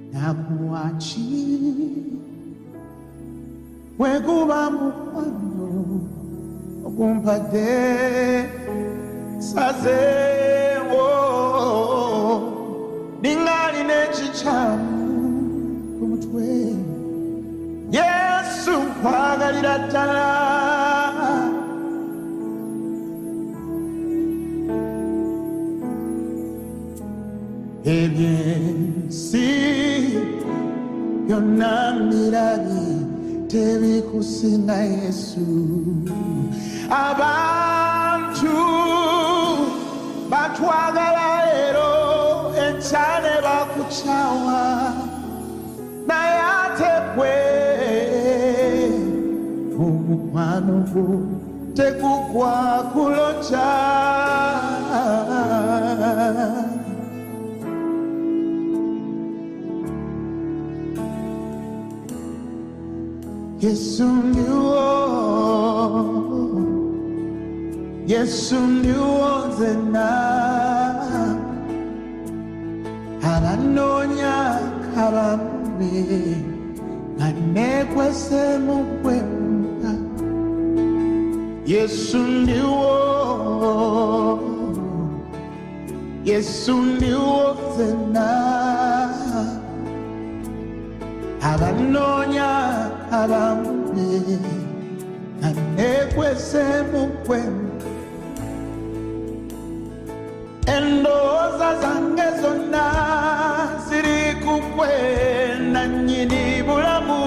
nakuachi wekuba mukwano okumpade sazewo ningali nechichamu kumutwe Yesu nkwagalira ddala ebyensi byonna mirabi tebikusinga Yesu abantu batwagala leero enkyane bakukyawa naye ate gwe omukwano gwo tegugwa kuloja Yesu ndiwo nzena abanoonya kabambe nga neekwese mu kwemula Yesu ndiwo nzena abanoonya kabambe nga neekwese mu kwemula endowooza zange zonna ziri ku ggwe nannyini bulamu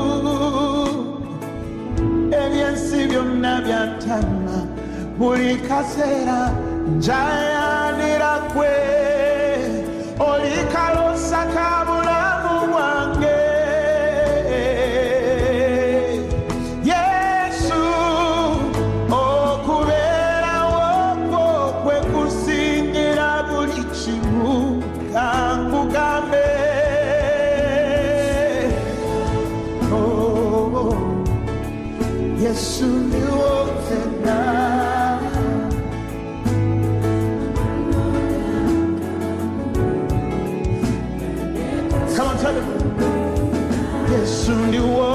ebyensi byonna byantama buli kaseera njayanira ggwe oli kalosa ka bulamu bwange Yesu ndiwo nzena Come on, tell him Yesu ndiwo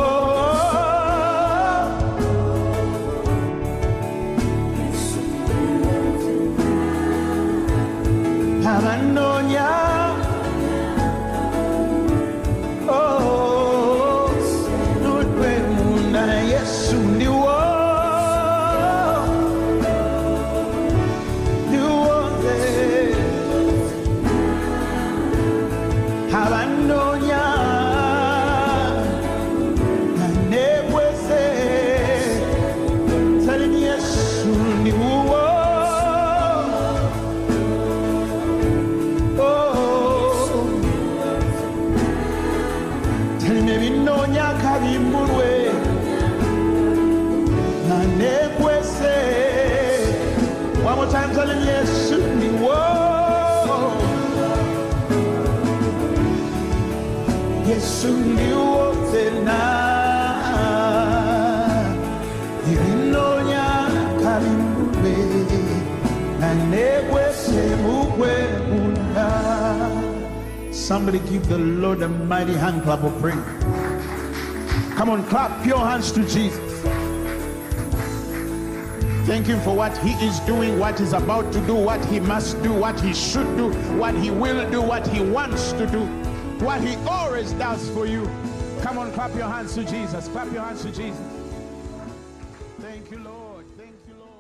abanoonya One more time, tell him yes, Yesu ndiwo tena ibinonya kalimbube na negwese mugwe munda. Somebody give the Lord a mighty hand clap of praise. Come on, clap your hands to Jesus. Thank him for what he is doing, what he's about to do, what he must do, what he should do, what he will do, what he wants to do, what he always does for you. Come on, clap your hands to Jesus. Clap your hands to Jesus. Thank you, Lord. Thank you, Lord.